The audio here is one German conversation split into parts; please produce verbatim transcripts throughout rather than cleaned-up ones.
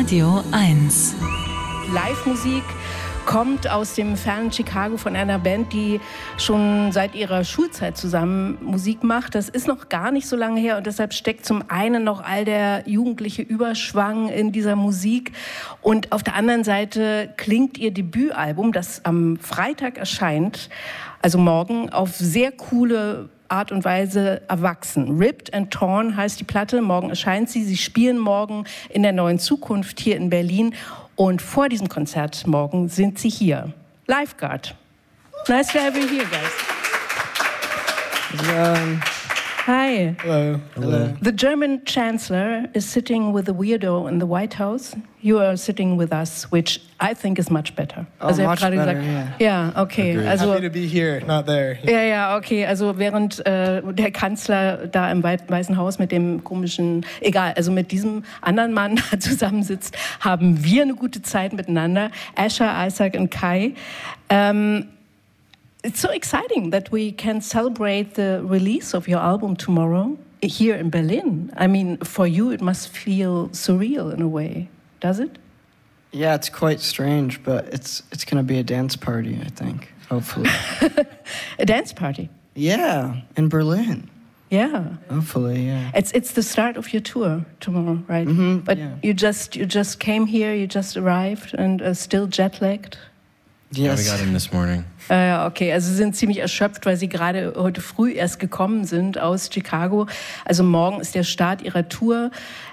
Radio eins. Live-Musik kommt aus dem fernen Chicago von einer Band, die schon seit ihrer Schulzeit zusammen Musik macht. Das ist noch gar nicht so lange her und deshalb steckt zum einen noch all der jugendliche Überschwang in dieser Musik und auf der anderen Seite klingt ihr Debütalbum, das am Freitag erscheint, also morgen, auf sehr coole Art und Weise erwachsen. Ripped and Torn heißt die Platte, morgen erscheint sie. Sie spielen morgen in der Neuen Zukunft hier in Berlin. Und vor diesem Konzert morgen sind sie hier. Lifeguard. Nice to have you here, guys. Um, Hi. hello. Hello. The German Chancellor is sitting with a weirdo in the White House. You are sitting with us, which I think is much better. Oh, also much better, gesagt, yeah. Ja, okay. Agreed. Also, Happy to be here, not there. ja, ja, okay. Also während äh, der Kanzler da im Weißen Haus mit dem komischen, egal, also mit diesem anderen Mann zusammensitzt, haben wir eine gute Zeit miteinander. Asher, Isaac und Kai. Um, it's so exciting that we can celebrate the release of your album tomorrow here in Berlin. I mean, for you it must feel surreal in a way, does it? Yeah, it's quite strange, but it's it's gonna be a dance party, I think. Hopefully. A dance party? Yeah, in Berlin. Yeah. Hopefully, yeah. It's it's the start of your tour tomorrow, right? Mhm, but yeah. you just you just came here, you just arrived and uh, still jet lagged. Yeah, we Yes. got in this morning. Äh, okay, also sie sind ziemlich erschöpft, weil sie gerade heute früh erst gekommen sind aus Chicago. Also morgen ist der Start ihrer Tour.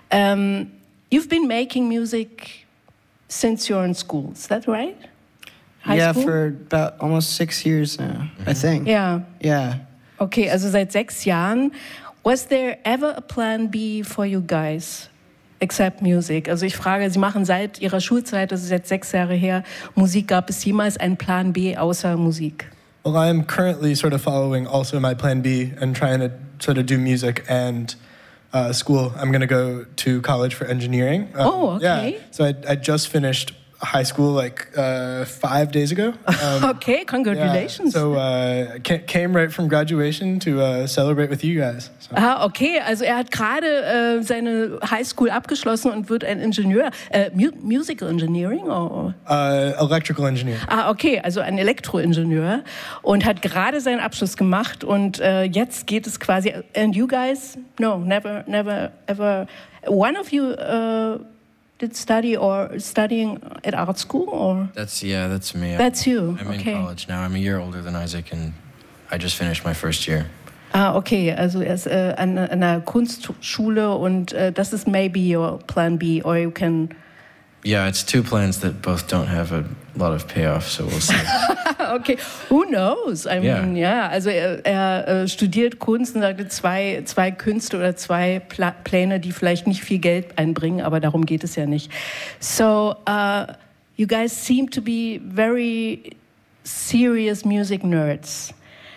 Um, you've been making music since you're in school, is that right? High yeah, school? for about almost six years now, I think. Ja, Yeah. okay, also seit sechs Jahren. Was there ever a plan B for you guys? Except music. Also ich frage, Sie machen seit Ihrer Schulzeit, das ist jetzt sechs Jahre her, Musik. Gab es jemals einen Plan B außer Musik? Well, I'm currently sort of following also my plan B and trying to sort of do music and uh, school. I'm going to go to college for engineering. Um, Oh, okay. Yeah. So I, I just finished high school like uh, five days ago. Um, Okay, congratulations. Yeah, so uh, ca- came right from graduation to uh, celebrate with you guys. So. Ah, okay, also er hat gerade äh, seine Highschool abgeschlossen und wird ein Ingenieur. Äh, Mu- Musical Engineering? Or? Uh, electrical engineer. Ah, okay, also ein Elektroingenieur und hat gerade seinen Abschluss gemacht und äh, jetzt geht es quasi. And you guys? No, never, never, ever. One of you uh, did study or studying at art school or? That's yeah, that's me. That's you. I'm Okay. in college now. I'm a year older than Isaac, and I just finished my first year. Ah, okay, also er ist äh, an, an einer Kunstschule und äh, das ist maybe your plan B or you can. Yeah, it's two plans that both don't have a lot of payoff, so we'll see. Okay, who knows? I mean, ja, also er, er äh, studiert Kunst und sagte zwei, zwei Künste oder zwei Pla- Pläne, die vielleicht nicht viel Geld einbringen, aber darum geht es ja nicht. So, uh, you guys seem to be very serious music nerds.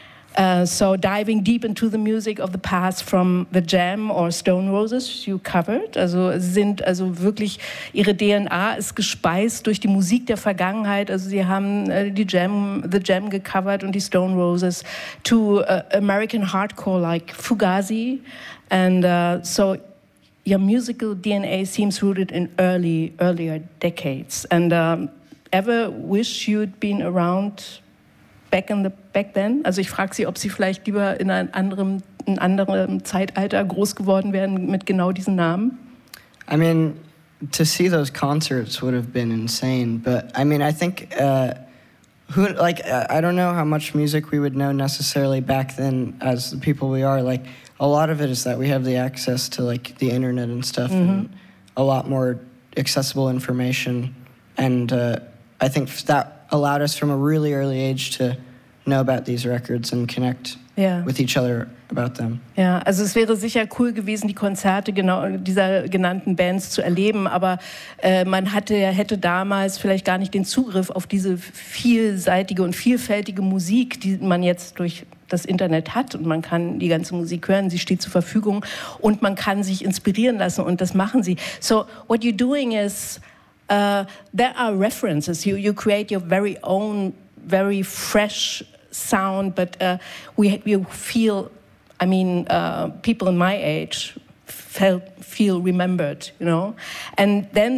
Uh, so diving deep into the music of the past from The Jam or Stone Roses you covered. Also sie sind also wirklich, ihre D N A ist gespeist durch die Musik der Vergangenheit. Also sie haben äh, die Jam, The Jam gecovert und die Stone Roses to uh, American Hardcore like Fugazi. And uh, so your musical D N A seems rooted in early, earlier decades. And um, ever wish you'd been around back in the back then? Also ich frage Sie, ob Sie vielleicht lieber in einem anderen, in anderem Zeitalter groß geworden wären mit genau diesen Namen? I mean, to see those concerts would have been insane, but I mean, I think, uh, who, like, uh, I don't know how much music we would know necessarily back then as the people we are. Like, a lot of it is that we have the access to, like, the internet and stuff, Mm-hmm. and a lot more accessible information, and uh, I think that allowed us from a really early age to know about these records and connect Ja. with each other about them. Ja, also es wäre sicher cool gewesen, die Konzerte genau dieser genannten Bands zu erleben, aber äh, man hatte, hätte damals vielleicht gar nicht den Zugriff auf diese vielseitige und vielfältige Musik, die man jetzt durch das Internet hat und man kann die ganze Musik hören, sie steht zur Verfügung und man kann sich inspirieren lassen und das machen sie. So what you're doing is uh, there are references. You you create your very own, very fresh sound, but uh, we we feel. I mean, uh, people in my age felt feel remembered, you know, and then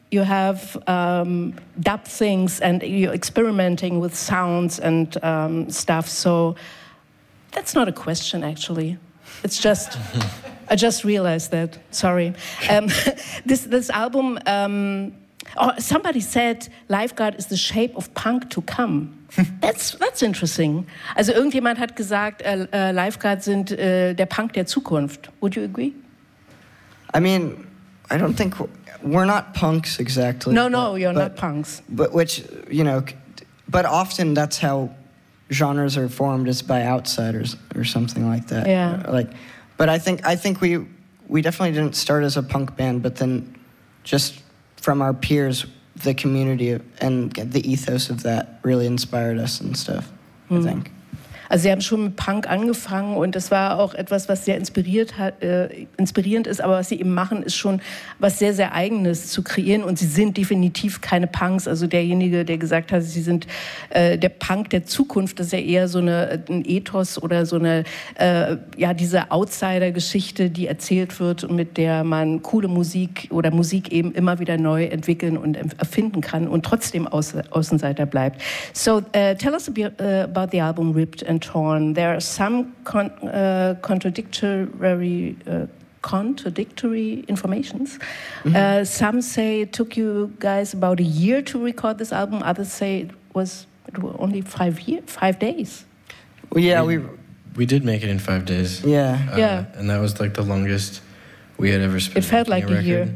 you have um, dub things and you're experimenting with sounds and um, stuff. So that's not a question, actually. It's just, I just realized that. Sorry. Um, this this album. Um, oh, somebody said Lifeguard is the shape of punk to come. That's that's interesting. Also irgendjemand hat gesagt, äh, äh, Lifeguard sind äh, der Punk der Zukunft. Would you agree? I mean, I don't think we're not punks exactly. No, no, but, you're but, not punks. But which, you know, but often that's how genres are formed, is by outsiders or something like that. Yeah. Like, but I think I think we we definitely didn't start as a punk band, but then just from our peers, the community and the ethos of that really inspired us and stuff, I think. Also sie haben schon mit Punk angefangen und das war auch etwas, was sehr inspiriert hat, äh, inspirierend ist, aber was sie eben machen, ist schon was sehr, sehr Eigenes zu kreieren und sie sind definitiv keine Punks. Also derjenige, der gesagt hat, sie sind äh, der Punk der Zukunft, das ist ja eher so eine, ein Ethos oder so eine, äh, ja, diese Outsider-Geschichte, die erzählt wird und mit der man coole Musik oder Musik eben immer wieder neu entwickeln und erfinden kann und trotzdem Außen Außenseiter bleibt. So, uh, tell us a bit uh, about the album Ripped and Torn. There are some con uh, contradictory uh, contradictory informations. Mm-hmm. uh, some say it took you guys about a year to record this album. Others say it was it was only five year, five days. Well, yeah, we, we we did make it in five days. Yeah, uh, yeah, and that was like the longest we had ever spent. It felt like a, a year.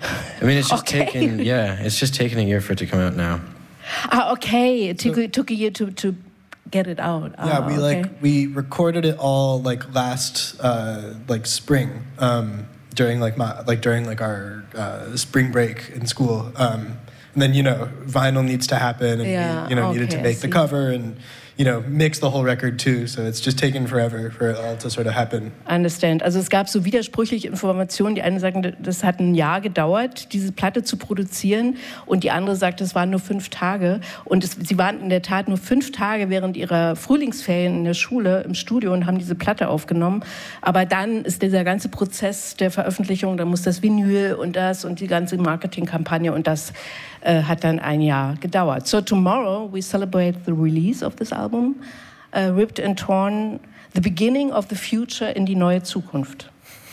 I mean, it's just okay. taken. Yeah, it's just taken a year for it to come out now. Ah, okay. It took so, it took a year to to. get it out. Yeah, oh, we okay. like we recorded it all like last uh, like spring um, during like my like during like our uh, spring break in school, um, and then you know vinyl needs to happen, and yeah, we, you know okay, needed to make the cover and you know mix the whole record too. So it's just taken forever for it all to sort of happen. I understand. Also es gab so widersprüchliche Informationen. Die eine sagten, das hat ein Jahr gedauert, diese Platte zu produzieren, und die andere sagte, es waren nur fünf Tage. Und es, sie waren in der Tat nur fünf Tage während ihrer Frühlingsferien in der Schule im Studio und haben diese Platte aufgenommen. Aber dann ist dieser ganze Prozess der Veröffentlichung, da muss das Vinyl und das und die ganze Marketingkampagne und das äh, hat dann ein Jahr gedauert. So tomorrow we celebrate the release of this album. Uh, Ripped and Torn, the beginning of the future in die neue Zukunft.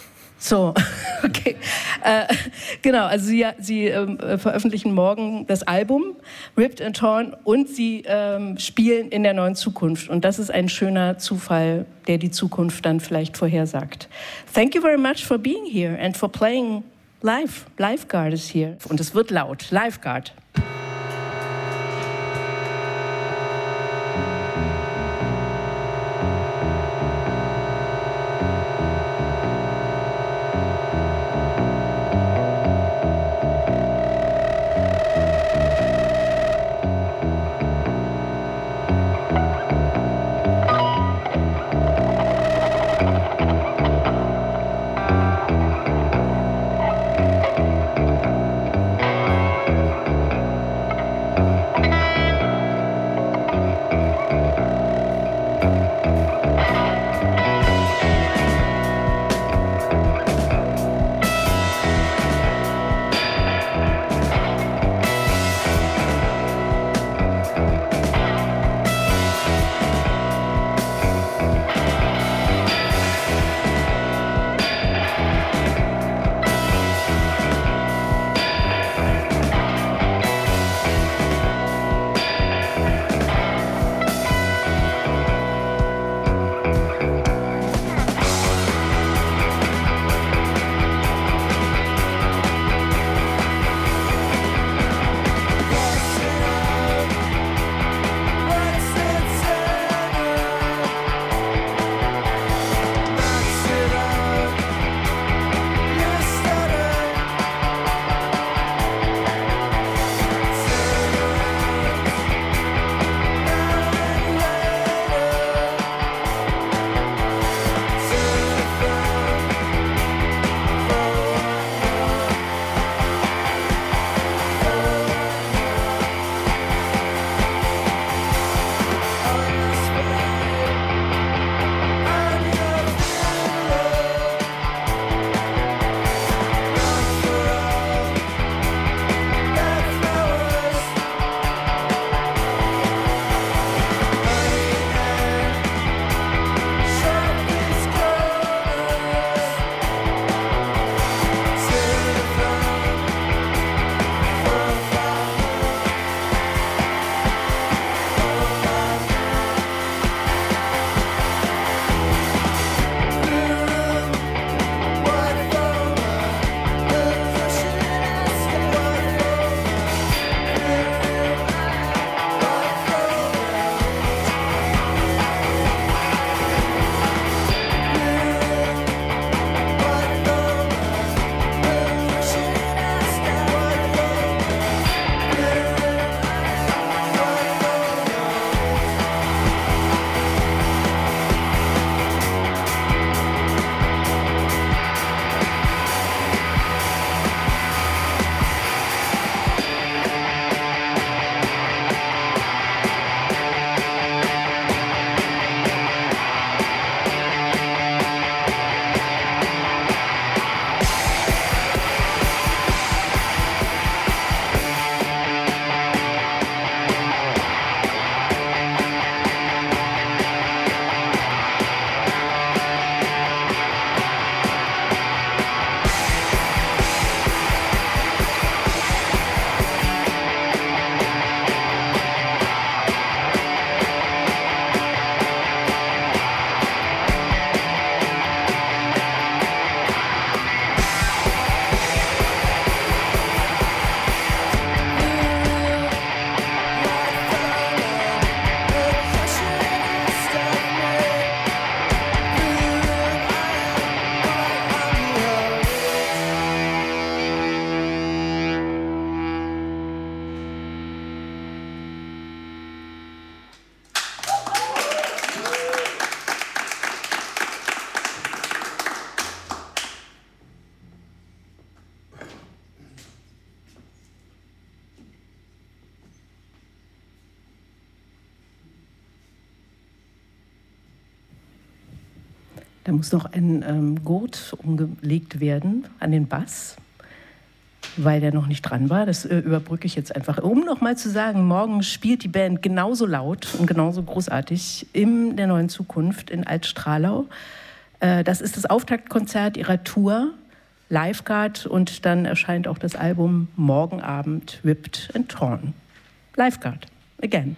So, okay. Uh, genau, also Sie, Sie ähm, veröffentlichen morgen das Album Ripped and Torn und Sie ähm, spielen in der neuen Zukunft. Und das ist ein schöner Zufall, der die Zukunft dann vielleicht vorhersagt. Thank you very much for being here and for playing live. Lifeguard is here. Und es wird laut. Lifeguard. Da muss noch ein ähm, Gurt umgelegt werden an den Bass, weil der noch nicht dran war. Das äh, überbrücke ich jetzt einfach. Um noch mal zu sagen, morgen spielt die Band genauso laut und genauso großartig in der Neuen Zukunft in Altstralau. Äh, das ist das Auftaktkonzert ihrer Tour, Lifeguard, und dann erscheint auch das Album morgen Abend, Ripped and Torn. Lifeguard, again.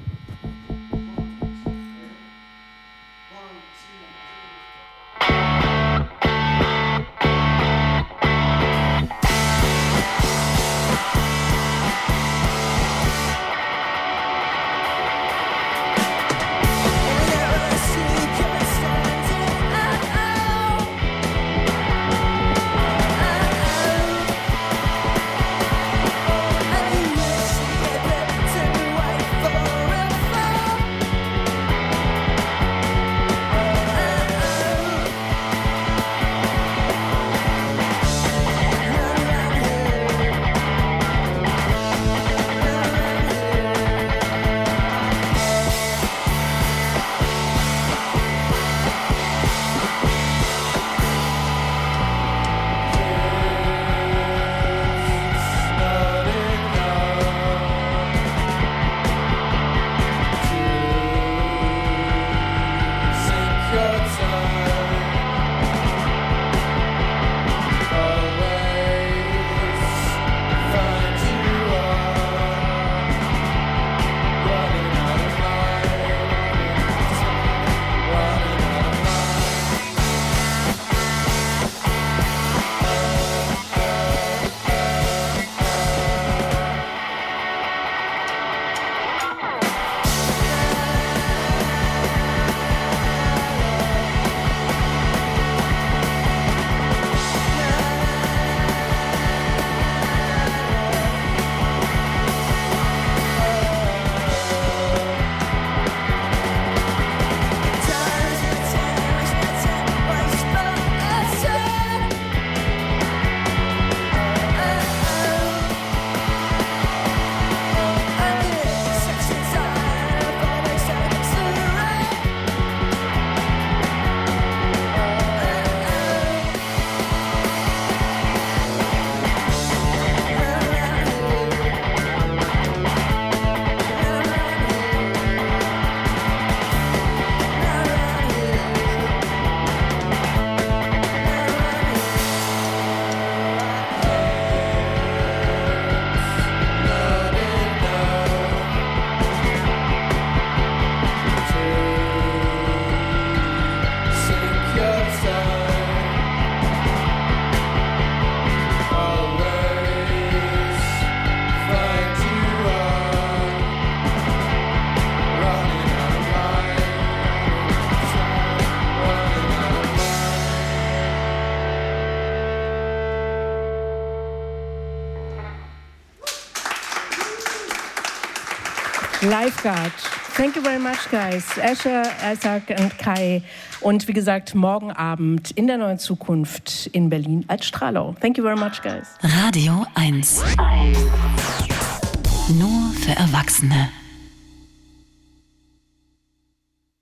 Lifeguard. Thank you very much, guys. Asher, Isaac und Kai. Und wie gesagt, morgen Abend in der Neuen Zukunft in Berlin als Stralau. Thank you very much, guys. Radio eins. Nur für Erwachsene.